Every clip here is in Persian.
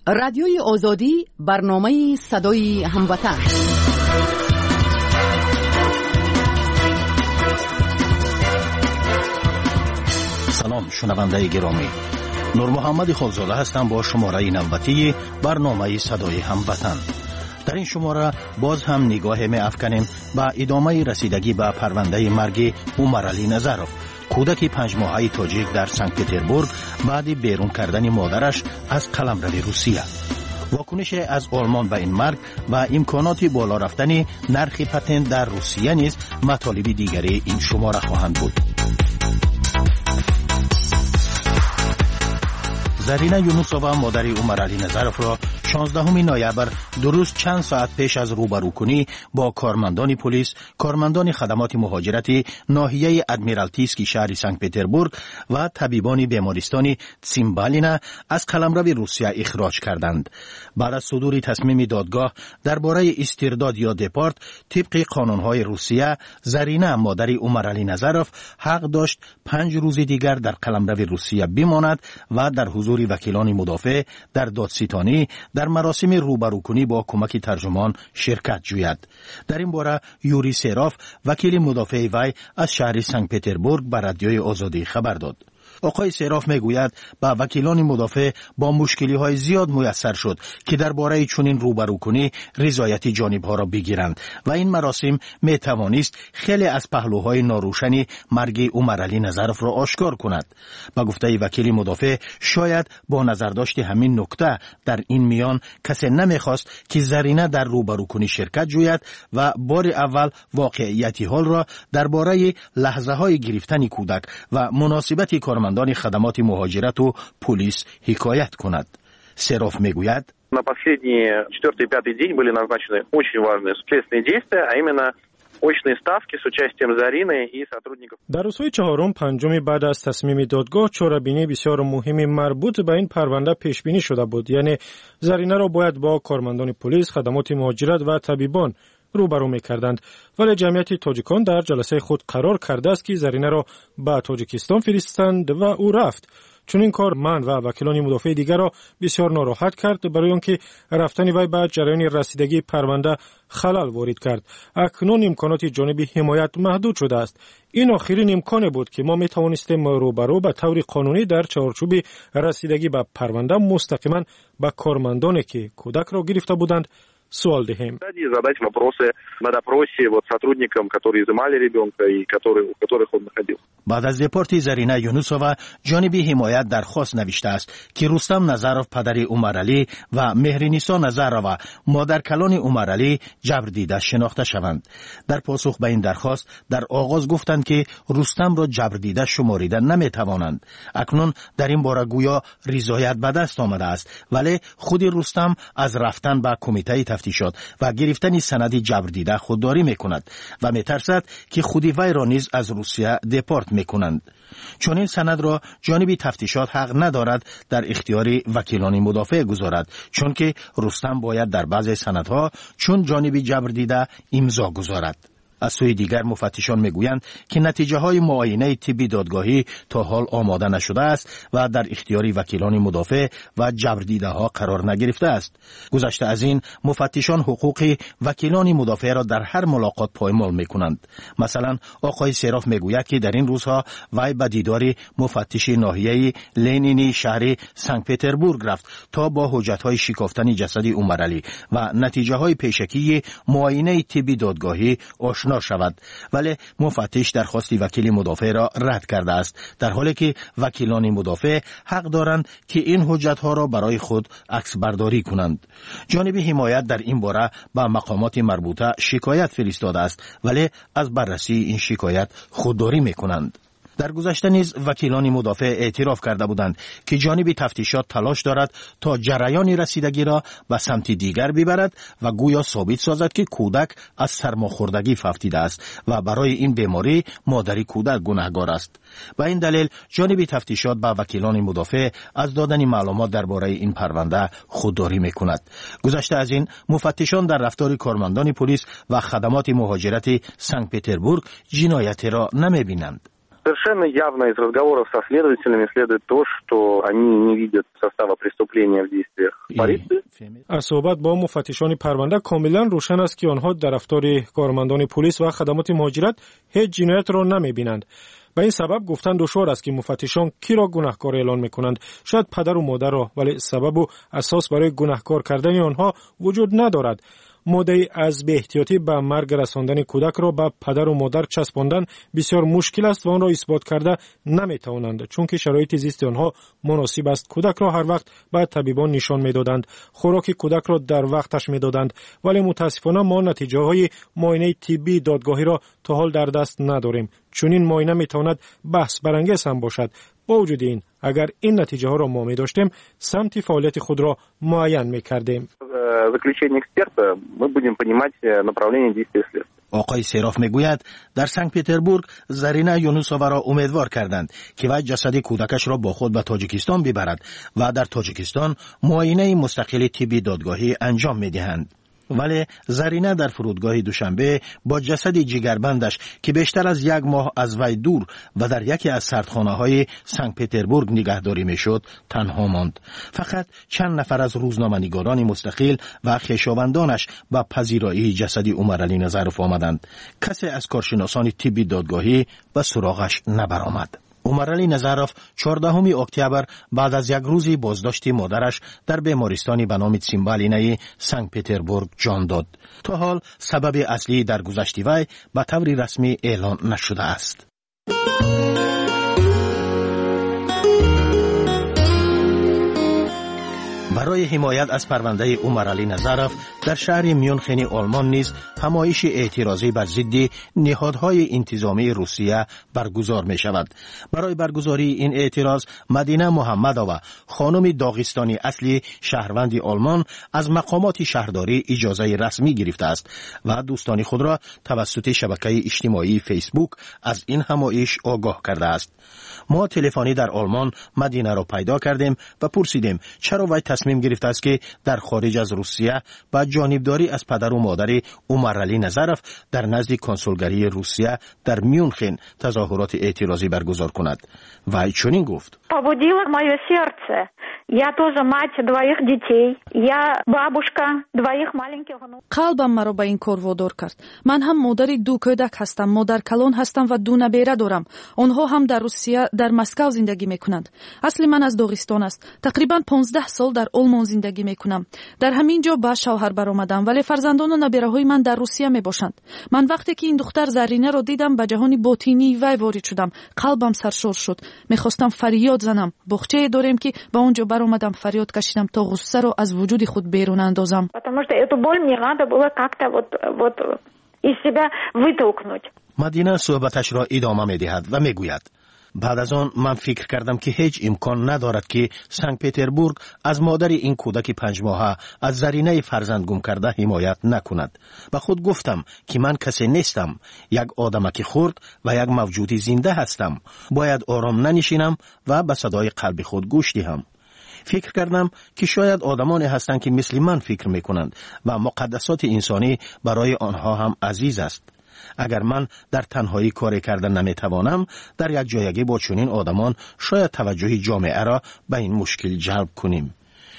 رادیوی آزادی، برنامه صدای هموطن. سلام شنونده گرامی، نور محمد خالزاده هستم با شماره نوبتی برنامه صدای هموطن. در این شماره باز هم نگاه می افکنیم به ادامه رسیدگی به پرونده مرگ عمر علی نظرов، کودک 5 ماهه تاجیک در سنت پتربورگ بعد بیرون کردن مادرش از قلمرو روسیه. واکنش از آلمان به این مرگ و امکانات بالا رفتن نرخ پتنت در روسیه نیز مطالب دیگری این شماره خواهند بود. زرینه یونوسووا مادر عمر علی نظرов را 16 نوامبر درست چند ساعت پیش از روبروکنی با کارمندان پلیس، کارمندان خدمات مهاجرتی ناحیه ادمیرالتیسکی شهر سنت پتربورگ و طبیبان بیمارستان تسیمبالینا از قلمرو روسیه اخراج کردند. بعد از صدور تصمیم دادگاه درباره استرداد یا دپارت طبق قانونهای روسیه، زرینه مادر عمر علی نظرov حق داشت 5 روز دیگر در قلمرو روسیه بماند و در حضور وکیلان مدافع در دادستانی در مراسم روبروکنی با کمک ترجمان شرکت جوید. در این باره یوری سراف، وکیل مدافع وی از شهر سنت پتربورگ به رادیوی آزادی خبر داد. آقای سراف میگوید با وکیلان مدافع با مشکلی‌های زیاد میسر شد که درباره چنین روبروکنی رضایت جانب‌ها را بگیرند و این مراسم میتوانست خیلی از پهلوهای ناروشن مرگ عمر علی نظرov را آشکار کند. با گفته وکیل مدافع شاید با نظرداشت همین نکته در این میان کسی نمیخواست که زرینه در روبروکنی شرکت جوید و بار اول واقعیت حال را درباره لحظه‌های گرفتن کودک و مناسبت کارمندان خدمات مهاجرت و پلیس حکایت کند. سراف میگوید На последний 4-й 5-й день были назначены очень важные следственные действия, а именно очные ставки с участием Зарины и сотрудников. در روزهای 4 و 5 بعد از تصمیم دادگاه چاره‌بینی بسیار مهمی مربوط به این پرونده پیش بینی شده بود. یعنی زرینه را باید با کارمندان پلیس، خدمات مهاجرت و طبیبان روبرو می‌کردند، ولی جمعیت تاجیکان در جلسه خود قرار کرده است که زرینه را به تاجیکستان فرستند و او رفت. چون این کار من و وکیلان مدافع دیگر را بسیار ناراحت کرد، برای آنکه رفتن وی به جریان رسیدگی پرونده خلل وارد کرد. اکنون امکانات جانبی حمایت محدود شده است. این آخرین امکان بود که ما می توانستیم روبرو به طور قانونی در چارچوب رسیدگی به پرونده مستقیما به کارمندانی که کودک را گرفته بودند سوال دهیم. Задать вопросы на допросе вот сотрудникам, которые изымали ребенка и у которых он находился. بعد از دپارت زرینه یونوسووا جانب حمایت درخواست نوشته است که رستم نظرov پدر عمر علی و مهرنیسا نظرova مادر کلان عمر علی جبر دیده شناخته شوند. در پاسخ به این درخواست در آغاز گفتند که رستم را جبر دیده شماریدن نمیتوانند. اکنون در این باره گویا رضایت به دست آمده است، ولی خود رستم از رفتن به کمیته تفتیشات و گرفتن سند جبر دیده خودداری میکند و میترسد که خودی وی را نیز از روسیه دپارت میکنند. چون این سند را جانب تفتیشات حق ندارد در اختیار وکیلان مدافع گذارد، چون که رستم باید در بعض سندها چون جانب جبر دیده امضا گذارد. از سوی دیگر مفتشان میگویند که نتیجه های معاینه طبی دادگاهی تا حال آماده نشده است و در اختیار وکیلان مدافع و جبردیده ها قرار نگرفته است. گذشته از این مفتشان حقوق وکیلان مدافع را در هر ملاقات پایمال میکنند. مثلا آقای سراف میگوید که در این روزها وی به دیدار مفتش ناحیه لنینی شهر سنت پتربورگ رفت تا با حجت های شکافتن جسد عمر علی و نتیجه های پیشکی معاینه طبی دادگاهی آشنا شود، ولی مفتش درخواست وکیل مدافع را رد کرده است، در حالی که وکیلان مدافع حق دارند که این حجت ها را برای خود عکس برداری کنند. جانب حمایت در این باره به مقامات مربوطه شکایت فرستاده است، ولی از بررسی این شکایت خودداری میکنند. در گذشته نیز وکیلان مدافع اعتراف کرده بودند که جانب تفتیشات تلاش دارد تا جریان رسیدگی را به سمت دیگر ببرد و گویا ثابت سازد که کودک از سرماخوردگی فوتیده است و برای این بیماری مادر کودک گناهکار است. به این دلیل جانب تفتیشات با وکیلان مدافع از دادن معلومات درباره این پرونده خودداری میکند. گذشته از این مفتشان در رفتار کارمندان پلیس و خدمات مهاجرت سنت پتربورگ جنایتی را نمیبینند. Совершенно явно из разговоров со следователями следует то, что они не видят состава преступления в действиях полиции. از صحبت با مفتشان پرونده کاملا روشن است که آنها در رفتار کارمندان پلیس و خدمات مهاجرت هیچ جنایت را نمی‌بینند. به این سبب گفتن دشوار است که مفتشان کی را گناهکار اعلان می‌کنند. شاید پدر و مادر را، ولی سبب و اساس برای گناهکار کردن آنها وجود ندارد. مدعی از بی احتیاطی به مرگ رساندن کودک را به پدر و مادر چسباندن بسیار مشکل است و آن را اثبات کرده نمی‌توانند، چون که شرایط زیست آنها مناسب است. کودک را هر وقت به طبیبان نشان می‌دادند، خوراک کودک را در وقتش می‌دادند، ولی متاسفانه ما نتیجه‌های معاینه طبی دادگاهی را تا حال در دست نداریم. چون این معاینه می‌تواند بحث برانگیز هم باشد. با وجود این، اگر این نتیجه ها را ما می داشتیم، سمت فعالیت خود را معین می کردیم. Заключение эксперта мы будем понимать направление действия следствия. آقای سیراف میگوید در سنت پتربورگ زرینه یونوسووا را امیدوار کردند که وی جسد کودکش را با خود به تاجیکستان ببرد و در تاجیکستان معاینه مستقل طبی دادگاهی انجام میدهند. ولی زرینه در فرودگاه دوشنبه با جسد جگربندش که بیشتر از 1 ماه از وی دور و در یکی از سردخانه‌های سنت پتربورگ نگهداری میشد تنها ماند. فقط چند نفر از روزنامه‌نگاران مستقل و خویشاوندانش به پذیرایی جسد عمرعلی نظرف آمدند. کسی از کارشناسان طبی دادگاهی به سراغش نبرآمد. عمرعلی نظرف 14 اکتبر بعد از 1 روزی بازداشت مادرش در بیمارستانی به نام تسیمبالینه سنت پتربورگ جان داد. تا حال سبب اصلی در گذشت وی به طور رسمی اعلان نشده است. برای حمایت از پرونده عمرعلی نظرف در شهر میونخن آلمان نیز همایش اعتراضی بر ضد نهادهای انتظامی روسیه برگزار می شود. برای برگزاری این اعتراض مدینه محمدova خانم داغستانی اصلی شهروند آلمان از مقامات شهرداری اجازه رسمی گرفته است و دوستان خود را توسط شبکه اجتماعی فیسبوک از این همایش آگاه کرده است. ما تلفنی در آلمان مدینه را پیدا کردیم و پرسیدیم چرا وی تصمیم گرفته است که در خارج از روسیه با جانبداری از پدر و مادر عمرعلی نظرف در نزد کنسولگری روسیه در میونخن تظاهرات اعتراضی برگزار کند. وی چنین گفت: побудило мое сердце. Я тоже мать 2 детей. Я бабушка 2 маленьких внуков. قلبم مرا به این کار وادار کرد. من هم مادر 2 کودک هستم، مادر کلان هستم و 2 نبیره دارم. آنها هم در روسیه در مسکو زندگی میکنند. اصل من از داغستان است. تقریبا 15 سال در آلمان زندگی میکنم. در همین جا با شوهر برآمدم، ولی فرزندان و نبیره های من در روسیه میباشند. من وقتی که این دختر زرینه را دیدم به جهان باطنی وی وارد شدم. قلبم سرشار شد. میخواستم فریاد زنم. باغچه داریم که با اونجا برآمدم، فریاد کشیدم تا غصه رو از وجود خود بیرون اندازم. Потому что эту боль мне надо было как-то вот из себя вытолкнуть. مدینه صحبتش را ادامه می‌دهد و میگوید: بعد از آن من فکر کردم که هیچ امکان ندارد که سنت پتربورگ از مادر این کودک 5 ماهه از زرینه فرزند گم کرده حمایت نکند. و خود گفتم که من کسی نیستم، یک آدمک خرد و یک موجود زنده هستم. باید آرام ننشینم و به صدای قلب خود گوش دهم. فکر کردم که شاید آدمانی هستند که مثل من فکر میکنند و مقدسات انسانی برای آنها هم عزیز است. اگر من در تنهایی کاری کردن نمیتوانم، در یک جایگی با چنین آدمان شاید توجه جامعه را به این مشکل جلب کنیم.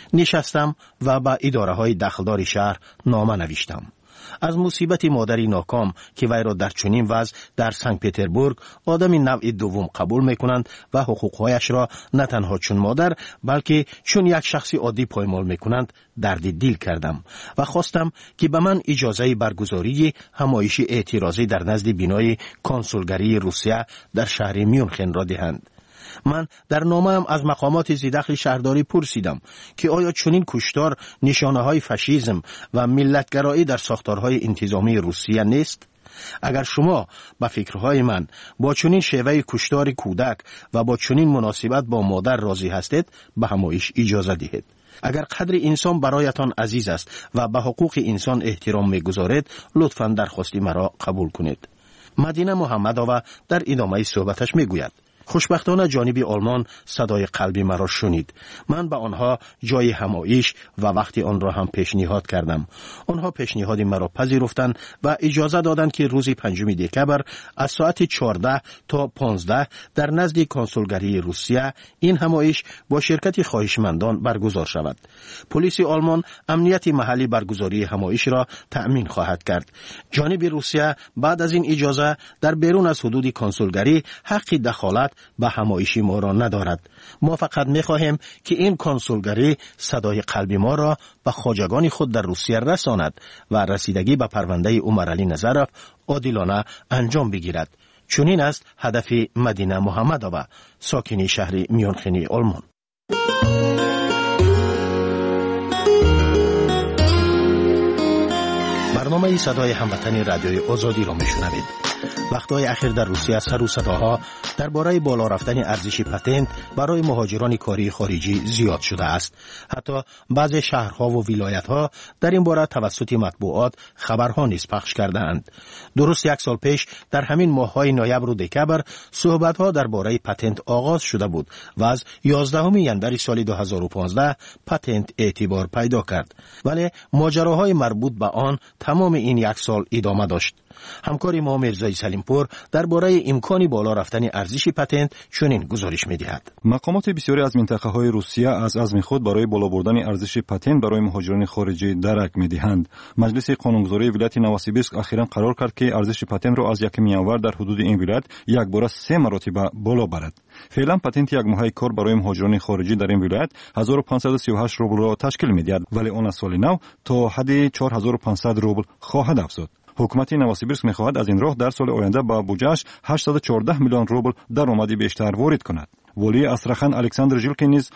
نشستم و با اداره های دخلدار شهر نامه نوشتم. از مصیبت مادری ناکام که وی را در چنین وضع در سنت پتربورگ آدم نوع دوم قبول میکنند و حقوقهایش را نه تنها چون مادر بلکه چون یک شخصی عادی پایمال میکنند درد دل کردم و خواستم که به من اجازه برگزاری همایش اعتراضی در نزد بینای کنسولگری روسیه در شهر میونخن را دهند. من در نامه‌ام از مقامات زیدخل شهرداری پرسیدم که آیا چنین کشتار نشانه‌های فاشیسم و ملتگرایی در ساختارهای انتظامی روسیه نیست؟ اگر شما با فکرهای من با چنین شیوه کشتار کودک و با چنین مناسبت با مادر راضی هستید، به همایش اجازه دهید. اگر قدر انسان برایتان عزیز است و به حقوق انسان احترام می‌گذارید، لطفاً درخواست مرا قبول کنید. مدینه محمدova در ادامه صحبتش میگوید: خوشبختانه جانب آلمان صدای قلبی مرا شنید. من به آنها جای همایش و وقتی آن را هم پیشنهاد کردم. آنها پیشنهاد مرا پذیرفتند و اجازه دادند که روز 5 دکبر از ساعت 14 تا 15 در نزد کنسولگری روسیه این همایش با شرکت خواهشمندان برگزار شود. پلیس آلمان امنیت محلی برگزاری همایش را تأمین خواهد کرد. جانب روسیه بعد از این اجازه در بیرون از حدود کنسولگری حق دخالت به همایش ما را ندارد. ما فقط می‌خواهیم که این کنسولگری صدای قلبی ما را به خواجگان خود در روسیه رساند و رسیدگی به پرونده عمرعلی نظرов عادلانه انجام بگیرد. چنین است هدف مدینه محمدова، ساکن شهر میونخن آلمان. برنامه صدای هموطنی رادیوی آزادی را میشنوید. وقتهای اخیر در روسیه سر و صداها درباره بالا رفتن ارزش پتنت برای مهاجران کاری خارجی زیاد شده است. حتی بعضی شهرها و ولایت‌ها در این باره توسط مطبوعات خبرها نیز پخش کرده‌اند. درست 1 سال پیش در همین ماه‌های نوامبر و دکبر صحبت‌ها درباره پتنت آغاز شده بود و از 11 ژانویه سال 2015 پتنت اعتبار پیدا کرد. ولی ماجراهای مربوط به آن تمام این 1 سال ادامه داشت. همکار ما میرزای سلیمپور درباره امکان بالا رفتن ارزش پتنت چنین گزارش می‌دهد. مقامات بسیاری از منطقه‌های روسیه از عزم خود برای بالا بردن ارزش پتنت برای مهاجران خارجی درک می‌دهند. مجلس قانونگذاری ولایت نووسیبیرسک اخیراً قرار کرد که ارزش پتنت را از 1 ژانویه در حدود این ولایت یک بار 3 مرتبه بالا برد. فعلا پتنت یک ماهه کار برای مهاجران خارجی در این ولایت 1538 روبل را تشکیل می‌دهد، ولی آن از سال نو تا حد 4500 روبل خواهد افزود. حکومت نووسیبیرسک می‌خواهد از این راه در سال آینده با بودجه‌اش 814 میلیون روبل درآمد بیشتر وارد کند. ولی استراخان الکساندر ژیلکین نیز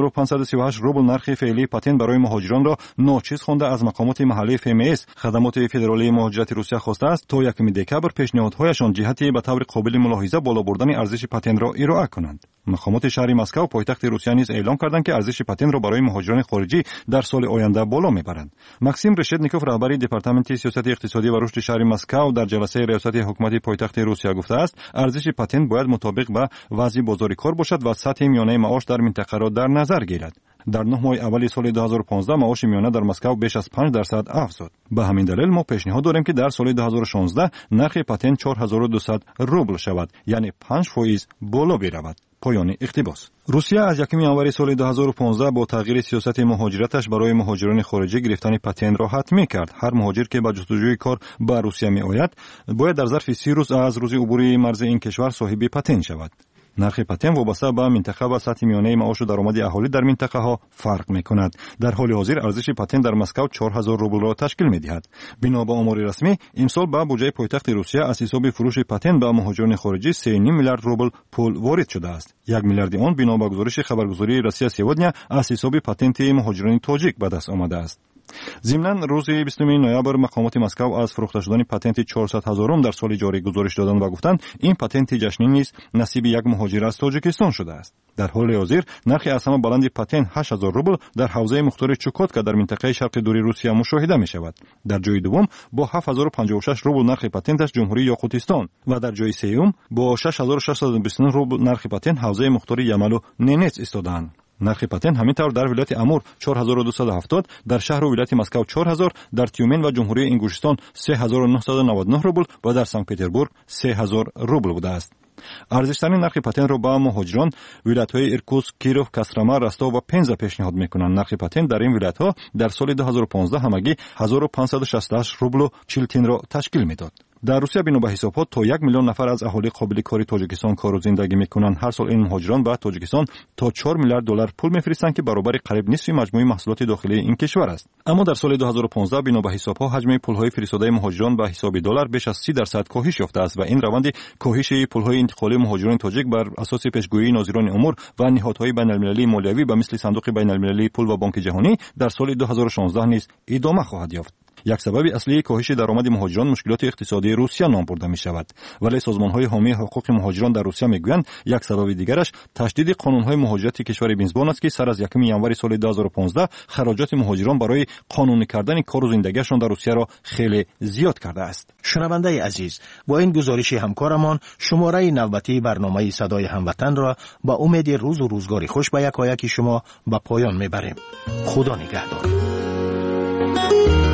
1538 روبل نرخ فعلی پتنت برای مهاجران را ناچیز خوانده از مقامات محلی FMS خدمات فدرالی مهاجرت روسیه خواسته است تا 1 دکبر پیشنهادهایشان جهتی به طور قابل ملاحظه بالا بردن ارزش پتنت را ارائه کنند. مقامات شهر مسکو پایتخت روسیه نیز اعلام کردند که ارزش پتنت را برای مهاجران خارجی در سال آینده بالا میبرند. ماکسیم رشدنیکوف رهبر دپارتمنت سیاست اقتصادی و رشد شهر مسکو در جلسه ریاست حکومت پایتخت روسیه گفته است ارزش پتنت باید مطابق با وضع بازار کار باشد و سطح میانه معاش در منطقه را در نظر گیرد. در 9 ماه اول سال 2015 معاش میانه در مسکو بیش از 5% افزود. به همین دلیل ما پیشنهاد داریم که در سال 2016 نرخ پتنت 4200 روبل شود، یعنی 5% بالا برود. پایان اقتباس. روسیه از 1 ژانویه سال 2015 با تغییر سیاست مهاجرتش برای مهاجران خارجی گرفتن پتنت را حتمی کرد. هر مهاجر که به جستجوی کار به روسیه می آید باید در ظرف 30 روز از روز عبور مرز این کشور صاحب پتنت شود. نرخ پتنت وابسته به منطقه و سطح میانه معاش و درآمد اهالی در منطقه ها فرق می کند. در حال حاضر ارزش پتنت در مسکو 4000 روبل را تشکیل می دهد. بنا به آمار رسمی امسال به بودجه پایتخت روسیه از حساب فروش پتنت به مهاجران خارجی 3.5 میلیارد روبل پول وارد شده است. 1 میلیارد آن بنا به گزارش خبرگزاری روسیه سیودنیا از حساب پتنت مهاجران تاجیک به دست آمده است. ضمناً روز 20 نوامبر مقامات مسکو از فروخته شدن پتنت 400,000 در سال جاری گزارش دادند و گفتند این پتنت جشنی نیز نصیب یک مهاجر از تاجیکستان شده است. در حال حاضر نرخ از همه بلند پتنت 8000 روبل در حوزه مختار چوکاتکا در منطقه شرق دور روسیه مشاهده می شود. در جای دوم با 7056 روبل نرخ پتنتش جمهوری یاقوتستان و در جای سوم با 6629 روبل نرخ پتنت حوزه مختار یمل و نینتس ایستادند. نرخ پتنت همینطور در ولایت امور 4270، در شهر و ولایت مسکو 4000، در تیومن و جمهوری انگوشتان 3999 روبل و در سنت پتربورگ 3000 روبل بوده است. ارزش‌ترین نرخ پتنت را با مهاجران ولایت‌های ایرکوتسک، کیروف، کاسترما، رستاو و پنزا پیشنهاد می‌کنند. نرخ پتنت در این ولایت‌ها در سال 2015 همگی 1568 روبل و 40 تن را تشکیل می‌داد. در روسیه بنا به حسابات تا 1 میلیون نفر از اهالی قابل کاری تاجیکستان کار و زندگی می‌کنند. هر سال این مهاجران به تاجیکستان تا 4 میلیارد دلار پول می‌فرستند که برابر قریب نصف مجموع محصولات داخلی این کشور است. اما در سال 2015 بنا به حساب‌ها حجم پول‌های فرستاده مهاجران به حساب دلار بیش از 30% کاهش یافته است و این روند کاهش پول‌های انتقالی مهاجران تاجیک بر اساس پیشگویی ناظران امور و نهادهای بین‌المللی مالیوی به مثل صندوق بین‌المللی پول و بانک جهانی در سال 2016 نیز ادامه خواهد یافت. یک سبب اصلی کاهش درآمد مهاجران مشکلات اقتصادی روسیه نام برده می شود. ولی سازمان‌های حامی حقوق مهاجران در روسیه میگویند یک سبب دیگرش تشدید قانون‌های مهاجرت کشور میزبان است که سر از 1 ژانویه سال 2015 خراجات مهاجران برای قانونی کردن کار و زندگیشان در روسیه را خیلی زیاد کرده است. شنونده عزیز، با این گزارش همکارمان شماره نوبتی برنامه صدای هموطن را با امید روز و روزگاری خوش به یکایک شما به پایان میبریم. خدا نگهدار.